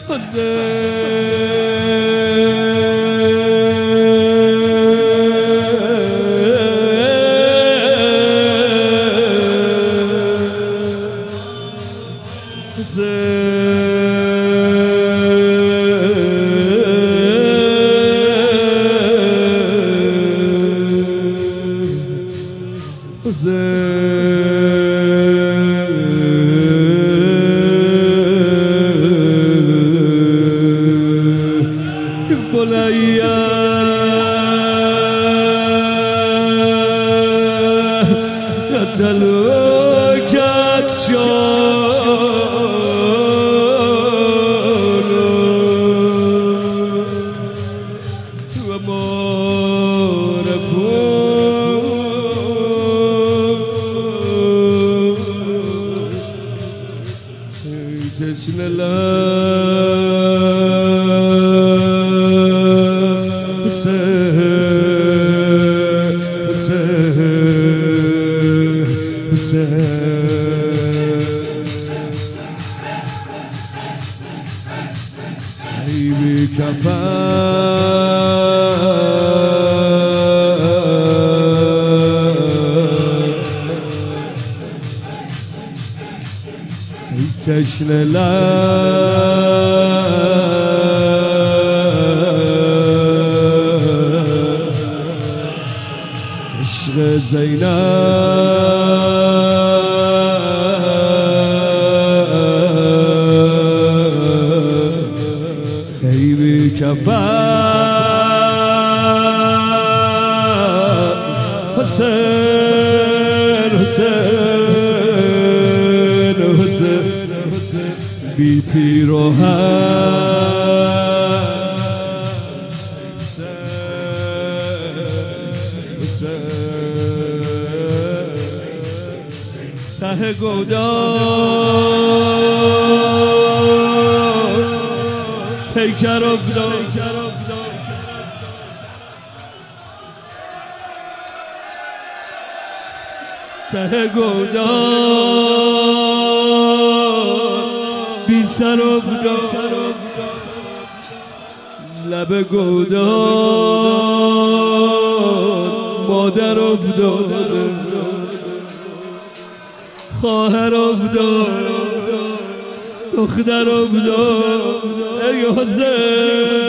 تلوكت شان ومعرفون تشنى تشنى لا عشق زینب ای بی کفن حسین حسین حسین بی پیراهن ته گودال پیکر افتاد ته گودال بی سر افتاد لب گودال مادر افتاد خواهر افتاد دختر افتاد ای حسین